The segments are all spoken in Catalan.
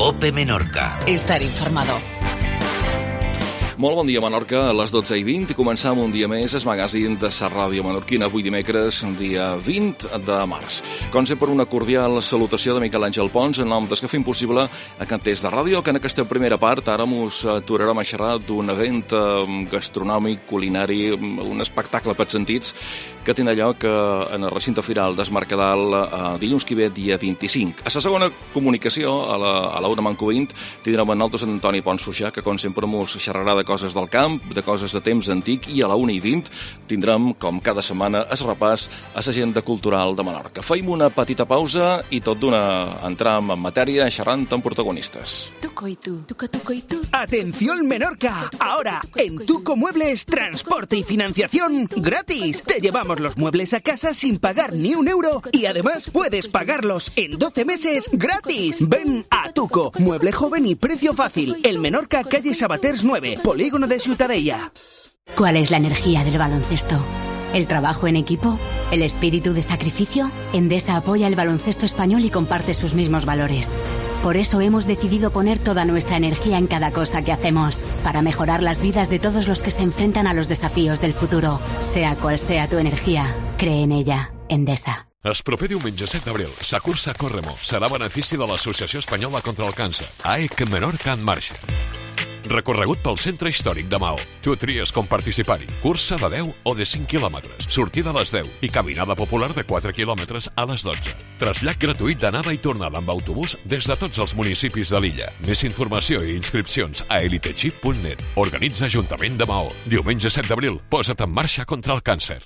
COPE Menorca. Estar informado. Molt bon dia, Menorca, a les 12:20 i començam un dia més el magazín de la ràdio menorquina, avui dimecres, dia 20 de març. Com sempre, una cordial salutació de Miquel Àngel Pons en nom dels que fem possible a Canters de Ràdio, que en aquesta primera part ara mos aturarem a xerrar d'un event gastronòmic, culinari, un espectacle pels sentits, que tindrà lloc en el recinte firal del Mercadal dilluns que ve, dia 25. A la segona comunicació, a la 1:20, tindrem en nosaltres en Antoni Pons Fuixà, que com sempre mos xerrarà de coses del camp, de coses de temps antic, i a la 1:20 tindrem, com cada setmana, el repàs a l'agenda cultural de Menorca. Feim una petita pausa i tot d'una entram en matèria xerrant amb protagonistes. Tuco y tú, tuco y tú. ¡Atención Menorca! Ahora, en Tuco Muebles, transporte y financiación gratis. Te llevamos los muebles a casa sin pagar ni un euro y además puedes pagarlos en 12 meses gratis. Ven a Tuco, mueble joven y precio fácil. El Menorca, calle Sabaters 9, Polígono de Ciutadella. ¿Cuál es la energía del baloncesto? ¿El trabajo en equipo? ¿El espíritu de sacrificio? Endesa apoya el baloncesto español y comparte sus mismos valores. Por eso hemos decidido poner toda nuestra energía en cada cosa que hacemos, para mejorar las vidas de todos los que se enfrentan a los desafíos del futuro. Sea cual sea tu energía, cree en ella. Endesa. El proper diumenge 7 d'abril, la cursa Corremo serà a benefici de l'Associació Espanyola contra el Càncer. AEC Menorca en marxa. Recorregut pel centre històric de Maó. Tu tries com participar-hi. Cursa de 10 o de 5 quilòmetres. Sortida a les 10 i caminada popular de 4 quilòmetres a les 12. Trasllat gratuït d'anada i tornada amb autobús des de tots els municipis de l'illa. Més informació i inscripcions a elitechip.net. Organitza Ajuntament de Maó. Diumenge 7 d'abril, posa't en marxa contra el càncer.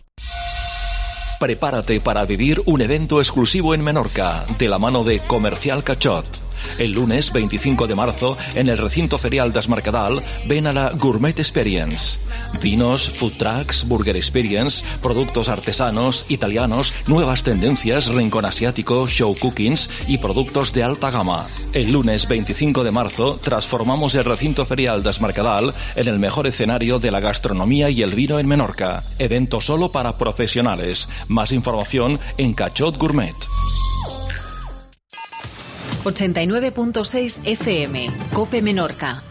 Prepárate para vivir un evento exclusivo en Menorca, de la mano de Comercial Cachot. El lunes 25 de marzo, en el recinto ferial das Mercadal, ven a la Gourmet Experience. Vinos, food trucks, burger experience, productos artesanos, italianos, nuevas tendencias, rincón asiático, show cookings y productos de alta gama. El lunes 25 de marzo, transformamos el recinto ferial das Mercadal en el mejor escenario de la gastronomía y el vino en Menorca. Evento solo para profesionales. Más información en Cachot Gourmet. 89.6 FM, COPE Menorca.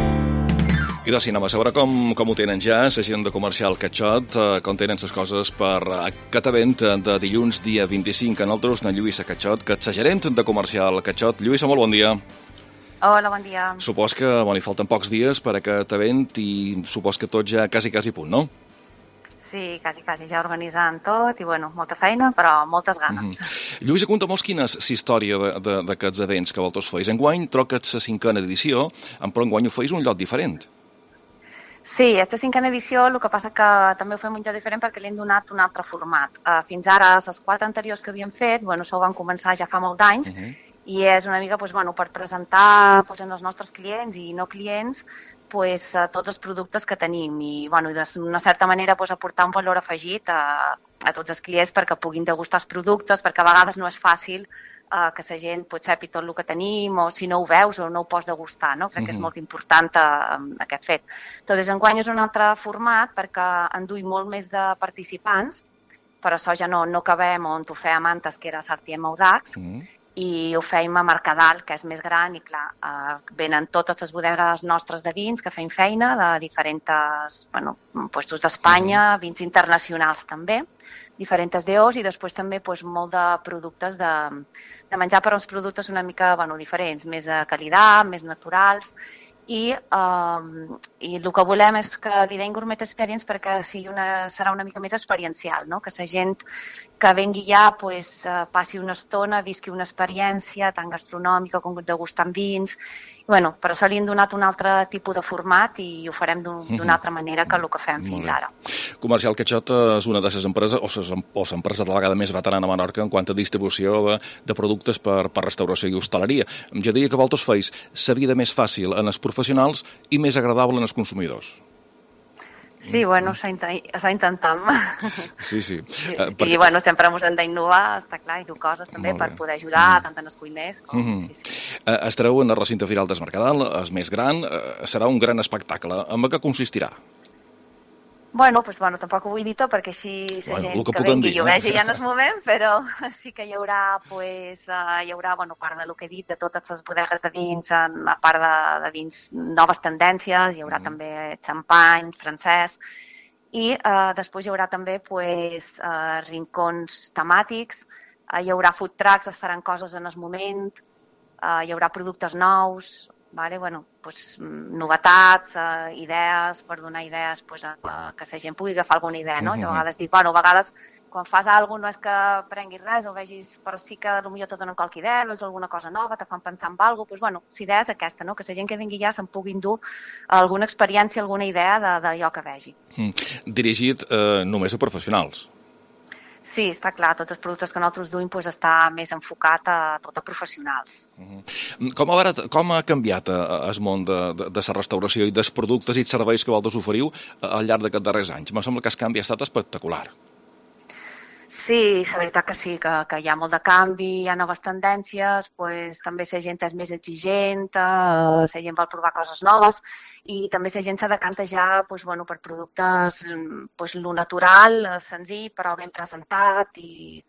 I de cinema, a veure com ho tenen ja, l'agenda comercial Cachot, com tenen les coses per aquest event de dilluns, dia 25. En nosaltres, la Lluïsa Cachot, que és la gerent de comercial Cachot. Lluïsa, molt bon dia. Hola, bon dia. Supos que hi falten pocs dies per a aquest event i supos que tot ja quasi a punt, no? Sí, quasi ja organitzant tot i, molta feina, però moltes ganes. Lluïsa, conta-mos quina és la història d'aquests events que vosaltres feis. Enguany troca la 5a edició, però enguany ho feis un lloc diferent. Sí, aquesta 5a edició, el que passa que també ho fem un lloc diferent perquè li hem donat un altre format. Fins ara, les 4 anteriors que havíem fet, això ho vam començar ja fa molts anys, i és una mica per presentar als nostres clients i no clients tots els productes que tenim i d'una certa manera aportar un valor afegit a tots els clients perquè puguin degustar els productes, perquè a vegades no és fàcil que la gent sàpiga tot el que tenim o si no ho veus o no ho pots degustar, no? Crec que és molt important aquest fet. Doncs enguany és un altre format perquè enduim molt més de participants, però això ja no cabem on ho fèiem antes, que era Sartiem Audax, i ho feim a Mercadal, que és més gran, i clar, venen totes les bodegues nostres de vins que feim feina de diferents puestos d'Espanya, vins internacionals també, diferents DOs i després també molt de productes de menjar, però uns productes una mica diferents, més de qualitat, més naturals, i el que volem és que li deim Gourmet Experience perquè serà una mica més experiencial, no? Que la gent que vengui ja passi una estona, visqui una experiència tant gastronòmica com degustant vins. Per això li hem donat un altre tipus de format i ho farem d'una altra manera que el que fem fins ara. Comercial Cachot és una de les empreses, o l'empresa de vegada més veterana a Menorca en quant a distribució de productes per restauració i hostaleria. Jo diria que vosaltres feis la vida més fàcil en els professionals i més agradable en els consumidors. Sí, això intentem. Sí. I sempre ens hem d'innovar, està clar, i dur coses també per poder ajudar tant als cuiners com... Estareu en el recinte firal del Mercadal, és més gran, serà un gran espectacle. En què consistirà? Bueno, tampoc ho vull dir tot perquè així la gent que vengui i ho vegi ja en el moment, però sí que hi haurà, part del que he dit, de totes les bodegues de vins, a part de vins, noves tendències, hi haurà també xampany, francès, i després hi haurà també rincons temàtics, hi haurà food trucks, es faran coses en el moment, hi haurà productes nous, novetats, idees, per donar idees que la gent pugui agafar alguna idea, no? Jo a vegades dic, a vegades quan fas alguna cosa no és que prenguis res o vegis, però sí que potser te donen qualque idea, veus alguna cosa nova, te fan pensar en alguna cosa, la idea és aquesta, no? Que la gent que vingui ja se'n pugui endur alguna experiència, alguna idea d'allò que vegi. Dirigit només a professionals? Sí, està clar, tots els productes que nosaltres duim està més enfocat a tot a professionals. Com ha canviat el món de la restauració i dels productes i els serveis que vosaltres oferiu al llarg d'aquests darrers anys? Em sembla que el canvi ha estat espectacular. Sí, la veritat que sí, que hi ha molt de canvi, hi ha noves tendències, també la gent és més exigent, la gent vol provar coses noves i també la gent s'ha de cantejar per productes lo natural, senzill, però ben presentat i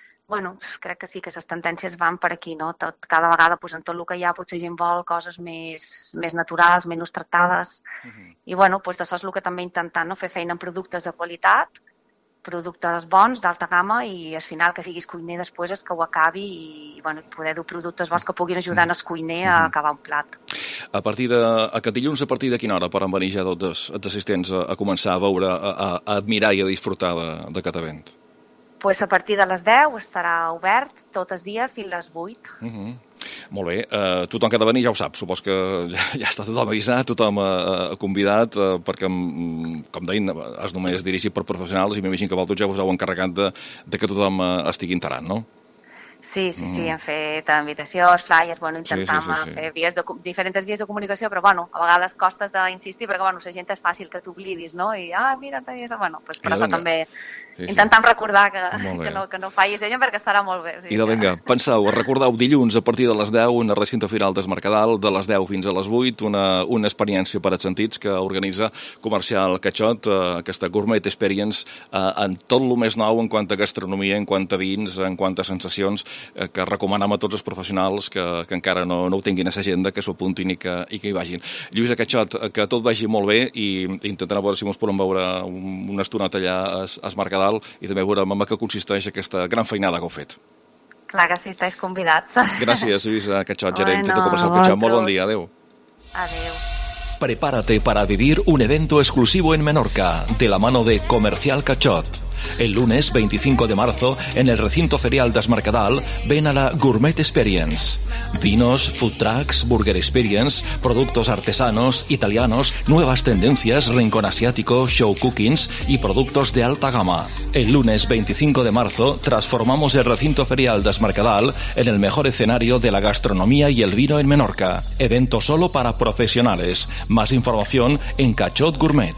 crec que sí que les tendències van per aquí, no? Cada vegada en tot el que hi ha la gent vol coses més naturals, menys tractades i d'això és el que també intentem, no? Fer feina en productes de qualitat, productes bons, d'alta gamma i al final que siguis cuiner després és que ho acabi i poder dur productes bons que puguin ajudar el cuiner a acabar un plat. Aquest dilluns, a partir de quina hora poden venir ja tots els assistents a començar a veure, a admirar i a disfrutar d'aquest event? A partir de les 10 estarà obert tot el dia fins a les 8. Molt bé, tothom que ha de venir ja ho sap, supos que ja està tothom avisat, tothom convidat, perquè, com deien, és només dirigit per professionals i m'imagino que vosaltres ja us heu encarregat de que tothom estigui interat, no? Sí, hem fet invitacions, flyers, intentam fer diferents vies de comunicació, però a vegades costa d'insistir perquè la gent és fàcil que t'oblidis, no? I, mira, per això també intentam recordar que no fallis ella perquè estarà molt bé. Idò, vinga, penseu, recordeu dilluns a partir de les 10, una recinte final del Mercadal, de les 10 fins a les 8, una experiència per als sentits que organitza Comercial Cachot, aquesta Gourmet Experience, en tot el més nou en quant a gastronomia, en quant a vins, en quant a sensacions, que recomanem a tots els professionals que encara no ho tinguin a l'agenda, que s'ho apuntin i que hi vagin. Lluïsa Cachot, que tot vagi molt bé i intentarem veure si ens podem veure una estoneta allà al Mercadal i també veurem en què consisteix aquesta gran feinada que heu fet. Clar que sí, estáis convidats. Gràcies, Lluïsa Cachot, gerent de Comercial Cachot. Molt bon dia, adeu. Adeu. Prepárate para vivir un evento exclusivo en Menorca, de la mano de Comercial Cachot. El lunes 25 de marzo, en el recinto ferial das Mercadal, ven a la Gourmet Experience. Vinos, food trucks, burger experience, productos artesanos, italianos, nuevas tendencias, rincón asiático, show cookings y productos de alta gama. El lunes 25 de marzo, transformamos el recinto ferial das Mercadal en el mejor escenario de la gastronomía y el vino en Menorca. Evento solo para profesionales. Más información en Cachot Gourmet.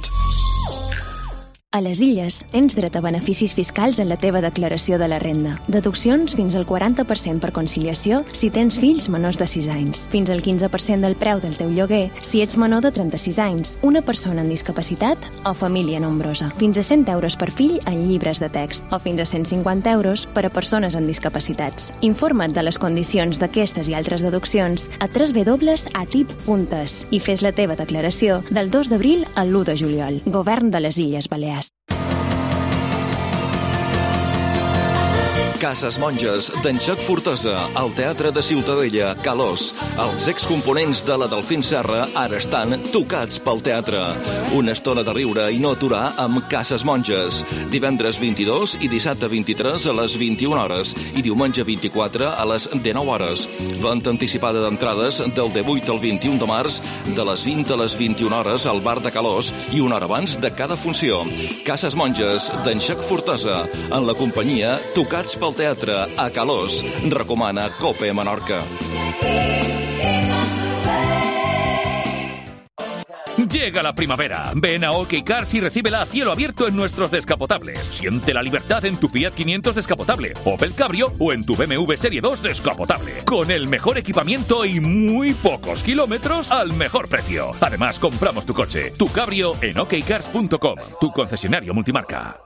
A les Illes, tens dret a beneficis fiscals en la teva declaració de la renda. Deduccions fins al 40% per conciliació si tens fills menors de 6 anys. Fins al 15% del preu del teu lloguer si ets menor de 36 anys, una persona amb discapacitat o família nombrosa. Fins a 100 euros per fill en llibres de text o fins a 150 euros per a persones amb discapacitats. Informa't de les condicions d'aquestes i altres deduccions a www.atip.es i fes la teva declaració del 2 d'abril al 1 de juliol. Govern de les Illes Balears. Cases Monges, d'en Jac Fortesa, al Teatre de Ciutadella, Calós. Els excomponents de la Delfín Serra ara estan tocats pel teatre. Una estona de riure i no aturar amb Cases Monges. Divendres 22 i dissabte 23 a les 21 hores i diumenge 24 a les 19 hores. Venda anticipada d'entrades del 18 al 21 de març, de les 20 a les 21 hores al bar de Calós i una hora abans de cada funció. Cases Monges, d'en Jac Fortesa, en la companyia Tocats pel teatre a Calós. Recomana Cope Menorca. Llega la primavera. Ven a OK Cars y recíbela a cielo abierto en nuestros descapotables. Siente la libertad en tu Fiat 500 descapotable, Opel Cabrio o en tu BMW Serie 2 descapotable. Con el mejor equipamiento y muy pocos kilómetros al mejor precio. Además, compramos tu coche, tu cabrio en okcars.com, tu concesionario multimarca.